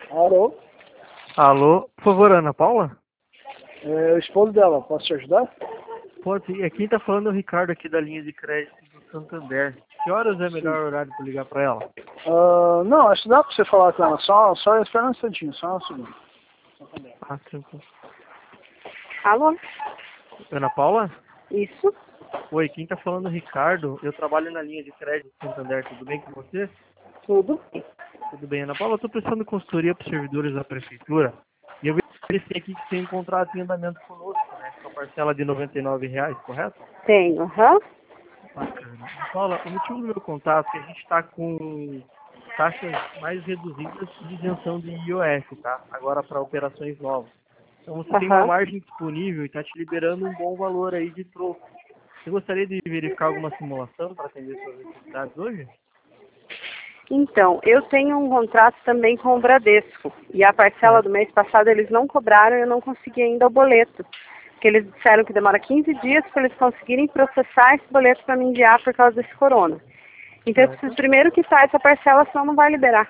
Alô? Alô, por favor, Ana Paula? É o esposo dela, posso te ajudar? Pode sim. Aqui tá falando o Ricardo aqui da linha de crédito do Santander. Que horas é Sim. melhor horário para ligar para ela? Não, acho que dá pra você falar com ela. Só espera um instantinho, só um segundo. Ah, tranquilo. Alô? Ana Paula? Isso? Oi, quem tá falando é o Ricardo. Eu trabalho na linha de crédito do Santander. Tudo bem com você? Tudo? Tudo bem, Ana Paula. Eu tô prestando consultoria para os servidores da prefeitura. E eu verifiquei aqui que tem um contrato em andamento conosco, né? Com a parcela de R$ 99, correto? Tenho, aham. Bacana. Paula, o motivo do meu contato é que a gente está com taxas mais reduzidas de isenção de IOF, tá? Agora para operações novas. Então você tem uma Aham. margem disponível e está te liberando um bom valor aí de troco. Você gostaria de verificar alguma simulação para atender suas necessidades hoje? Então, eu tenho um contrato também com o Bradesco. E a parcela do Certo. mês passado eles não cobraram e eu não consegui ainda o boleto. Porque eles disseram que demora 15 dias para eles conseguirem processar esse boleto para me enviar por causa desse corona. Então eu preciso Certo. primeiro quitar essa parcela, senão não vai liberar.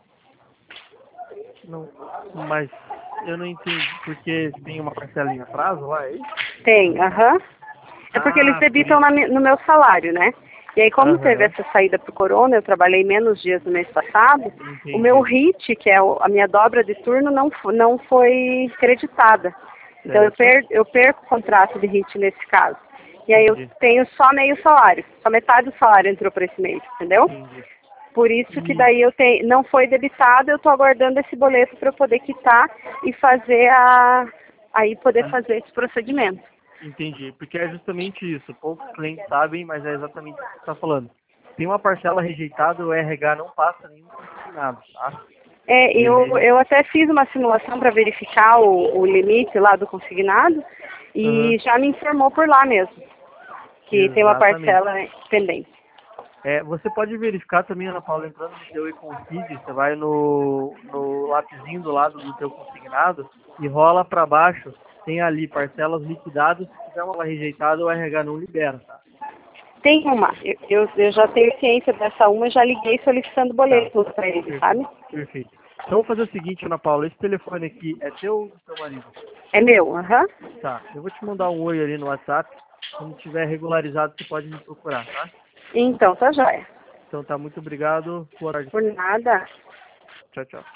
Não, mas eu não entendi, porque tem uma parcela em atraso lá, é isso? Tem, aham. É porque eles Ah, por debitam isso. no meu salário, né? E aí, como teve Aham, essa saída pro corona, eu trabalhei menos dias no mês passado, o meu entendi. RIT, que é a minha dobra de turno, não foi creditada. Então, Certo, eu perco o contrato de RIT nesse caso. E aí, eu entendi, tenho só meio salário. Só metade do salário entrou para esse mês, entendeu? entendi. Por isso que E daí não foi debitado, eu estou aguardando esse boleto para eu poder quitar e fazer aí poder fazer esse procedimento. entendi, porque é justamente isso. Poucos clientes sabem, mas é exatamente o que você está falando. Tem uma parcela rejeitada, o RH não passa nenhum consignado, tá? É, Ele. eu até fiz uma simulação para verificar o limite lá do consignado Aham, e já me informou por lá mesmo, que tem uma exatamente. parcela pendente. Você pode verificar também, Ana Paula, entrando no teu e-config, você vai no lapisinho do lado do teu consignado e rola para baixo, tem ali parcelas liquidadas, se tiver uma rejeitada, o RH não libera, tá? Tem uma, eu já tenho ciência dessa uma, já liguei solicitando Tá, boleto para ele, perfeito, sabe? perfeito. Então, vou fazer o seguinte, Ana Paula, esse telefone aqui é teu ou do teu marido? É meu, aham. Tá, eu vou te mandar um oi ali no WhatsApp, quando tiver regularizado, você pode me procurar, tá? Então, tá jóia. Então tá, muito obrigado, boa tarde. Por nada. Tchau, tchau.